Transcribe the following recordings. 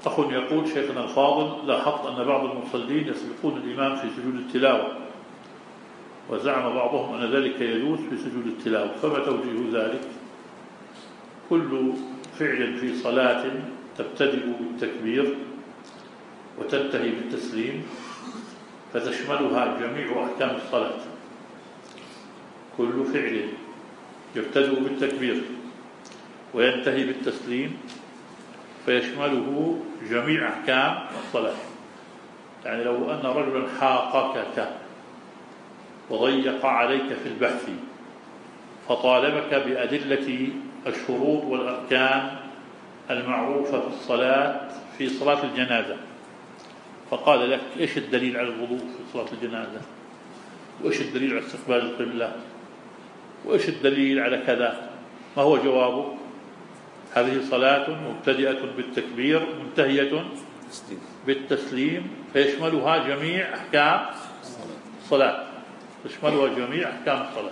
أخ يقول: شيخنا الفاضل، لاحظت أن بعض المصلين يسبقون الإمام في سجود التلاوة، وزعم بعضهم أن ذلك يجوز في سجود التلاوة، فما توجيه ذلك؟ كل فعل في صلاة تبتدئ بالتكبير وتنتهي بالتسليم فتشملها جميع أحكام الصلاة. كل فعل يبتدئ بالتكبير وينتهي بالتسليم فيشمله جميع أحكام الصلاة. يعني لو أن رجلا حاقكك وضيق عليك في البحث فطالبك بأدلة الشروط والأركان المعروفة في الصلاة، في صلاة الجنازة، فقال لك: إيش الدليل على الوضوء في صلاة الجنازة؟ وإيش الدليل على استقبال القبلة؟ وإيش الدليل على كذا؟ ما هو جوابه؟ هذه صلاة مبتدئة بالتكبير منتهية بالتسليم فيشملها جميع أحكام الصلاة، تشملها جميع أحكام الصلاة.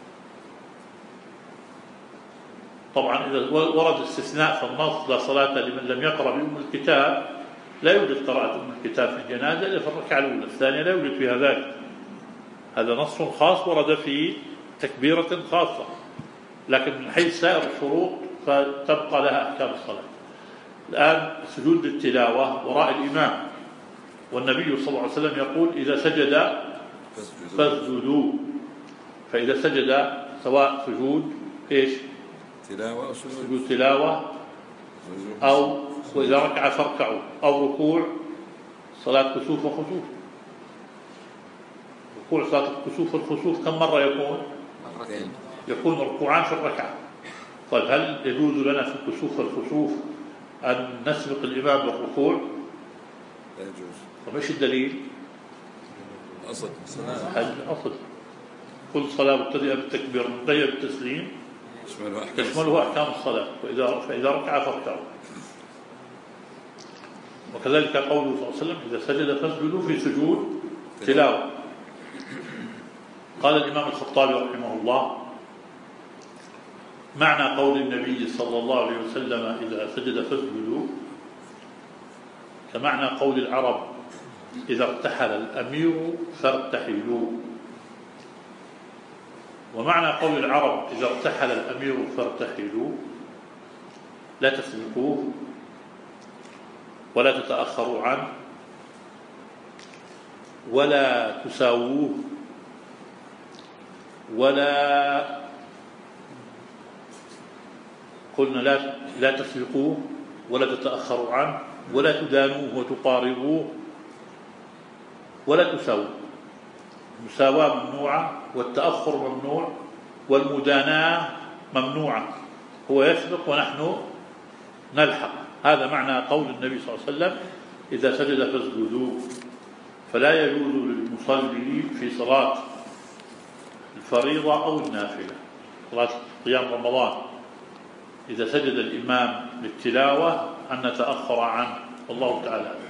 طبعا إذا ورد استثناء في النص: لا صلاة لمن لم يقرأ بأم الكتاب، لا يوجد قراءة أم الكتاب في الجنازة إلا في الركعة الأولى، الثانية لا يوجد فيها ذلك. هذا نص خاص ورد في تكبيرة خاصة، لكن من حيث سائر الشروط فتبقى لها أحكام الصلاة. الآن سجود التلاوة وراء الإمام، والنبي صلى الله عليه وسلم يقول: إذا سجد فاسجدوا. فإذا سجد سواء سجود إيش؟ تلاوة أو سجود تلاوة، أو وإذا ركع فاركعوا، أو ركوع صلاة كسوف وخسوف. ركوع صلاة الكسوف والخسوف كم مرة يكون؟ مرتين. يكون ركوعان في الركعة. طيب هل يجوز لنا في الكسوف والخسوف أن نسبق الإمام بالركوع؟ لا يجوز. طيب إيش الدليل؟ الأصل الأصل كل صلاة مبتدئة بالتكبير منتهية بالتسليم تشملها أحكام الصلاة، فإذا ركع فاركعوا. وكذلك قوله صلى الله عليه وسلم: إذا سجد فاسجدوا في سجود تلاوة. قال الإمام الخطابي رحمه الله: معنى قول النبي صلى الله عليه وسلم: إذا سجد فاسجدوا، كمعنى قول العرب: إذا ارتحل الأمير فارتحلوا. ومعنى قول العرب: إذا ارتحل الأمير فارتحلوا، لا تسبقوه ولا تتأخروا عنه ولا تساووه ولا قلنا لا تسبقوه ولا تتأخروا عنه ولا تدانوه وتقاربوه ولا تساووه. المساواة ممنوعة، والتأخر ممنوع، والمداناة ممنوعة. هو يسبق ونحن نلحق. هذا معنى قول النبي صلى الله عليه وسلم: إذا سجد فاسجدوا. فلا يجوز للمصلي في صلاة الفريضة أو النافلة، صلاة قيام رمضان، إذا سجد الإمام للتلاوة أن نتأخر عنه، والله تعالى